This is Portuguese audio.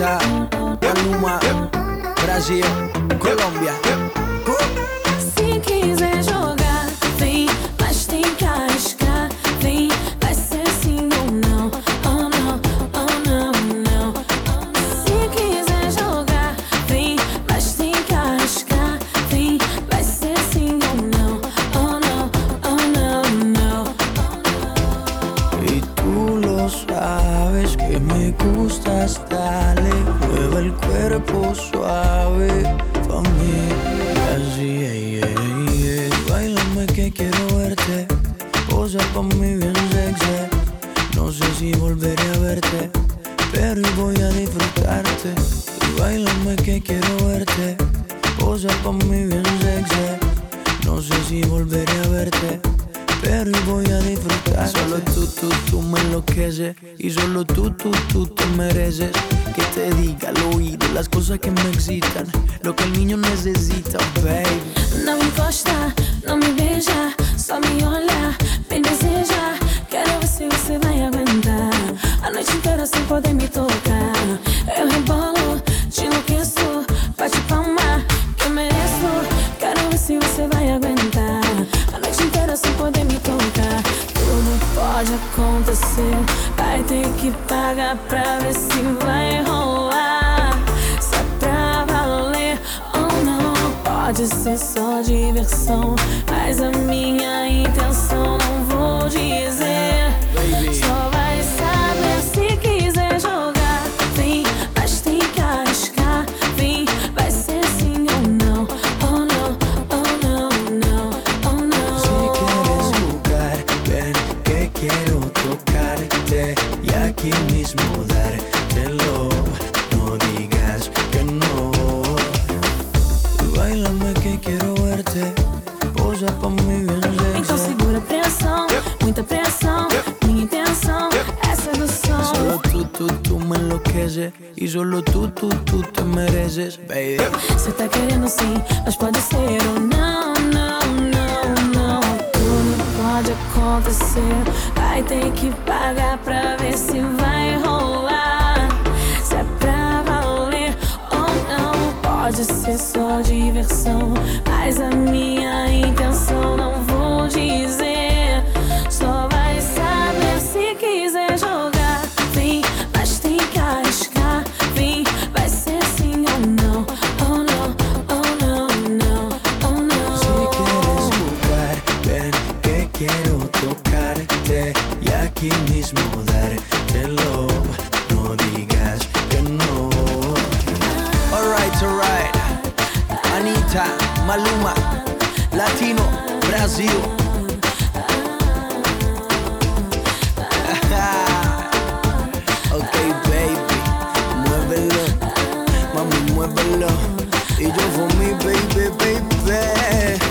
Anitta, Maluma, Brasil, Colômbia. Se quiser jogar, vem, mas tem que arriscar. Vem, vai ser sim ou não. Oh não, oh não, não. Se quiser jogar, vem, mas tem que arriscar. Vem, vai ser sim ou não. Oh não, oh não, não. Y tú lo sabes que me gustas, dale, mueve el cuerpo suave pa' mí. Así, bailame que quiero verte, posa pa' mí bien sexy. No sé si volveré a verte, pero hoy voy a disfrutarte. Y bailame que quiero verte, posa pa' mí bien sexy. No sé si volveré a verte, pero hoy voy a disfrutar. Solo tú me enloqueces. Y solo tú te mereces. Que te diga al oído las cosas que me excitan, lo que el niño necesita, baby. Não me encosta, não me beija, só me olha, me deseja. Quero ver se você vai aguentar a noite inteira sem poder me tocar. Eu rebolo, te enlouqueço, bate palma, que eu mereço. Quero ver se você vai aguentar a noite inteira sem poder me tocar. Tudo pode acontecer, vai ter que pagar pra ver se vai rolar. Se é pra valer ou não, pode ser só diversão, mas a minha intenção não vou dizer. Só vai saber se quiser jogar. Vem, mas tem que arriscar. Vem, vai ser sim ou não. Oh não, oh não, não, oh não. Si quieres jugar, ven que quiero tocarte y aquí mismo dártelo. No digas que no. Bailame que quiero verte, posa pa' mí bien Então sexy. segura a pressão, muita pressão. Minha intenção é sedução. Solo tú me enloqueces. Y solo tú te mereces, baby. Cê tá querendo sim, mas pode ser ou não, não, não, não. Tudo pode acontecer, vai ter que pagar pra ver se vai rolar. Se é pra valer ou não, pode ser só diversão, mas a minha intenção não vou dizer. Só vai saber se quiser jogar. Vem, mas tem que arriscar. Vem, vai ser sim ou não. Oh não, oh não, não, oh não. Si quieres jugar, ven que quiero tocarte y aquí mismo dártelo. No digas que no. Alright. Anitta, Maluma, Latino, Brasil. Ok, baby, muévelo, mami, muévelo. Y yo for me, baby, baby.